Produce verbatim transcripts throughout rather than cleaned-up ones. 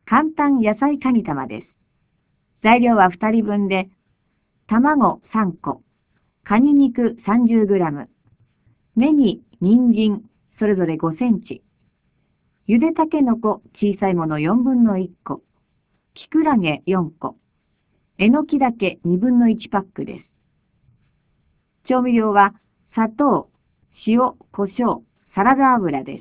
簡単野菜かに玉です。材料はふたりぶんで、卵さんこ、カニ肉 さんじゅうグラム、ネギ、人参、それぞれごセンチ、ゆでたけのこ小さいものよんぶんのいっこ、きくらげよんこ、えのきだけにぶんのいちパックです。調味料は砂糖、塩、胡椒、サラダ油です。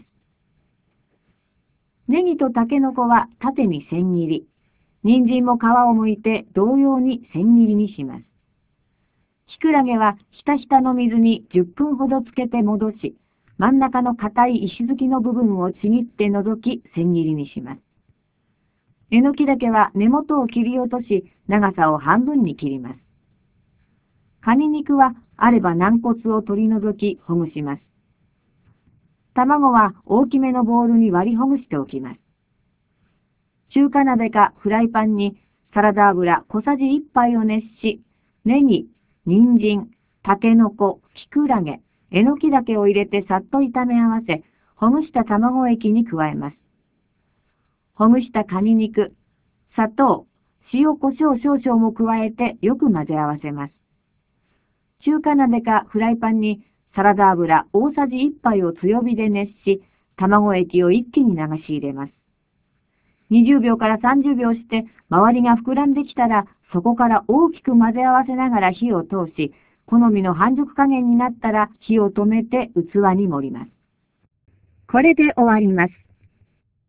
ネギとたけのこは縦に千切り、人参も皮を剥いて同様に千切りにします。きくらげはひたひたの水にじゅっぷんほどつけて戻し、真ん中の硬い石突きの部分をちぎって除き千切りにします。えのきだけは根元を切り落とし、長さを半分に切ります。カニ肉はあれば軟骨を取り除きほぐします。卵は大きめのボウルに割りほぐしておきます。中華鍋かフライパンにサラダ油小さじいっぱいを熱し、ネギ、人参、たけのこ、きくらげ、えのきだけを入れてさっと炒め合わせ、ほぐした卵液に加えます。ほぐしたカニ肉、砂糖、塩コショウ少々も加えてよく混ぜ合わせます。中華鍋かフライパンにサラダ油大さじいっぱいを強火で熱し、卵液を一気に流し入れます。にじゅうびょうからさんじゅうびょうして周りが膨らんできたら、そこから大きく混ぜ合わせながら火を通し、好みの半熟加減になったら火を止めて器に盛ります。これで終わります。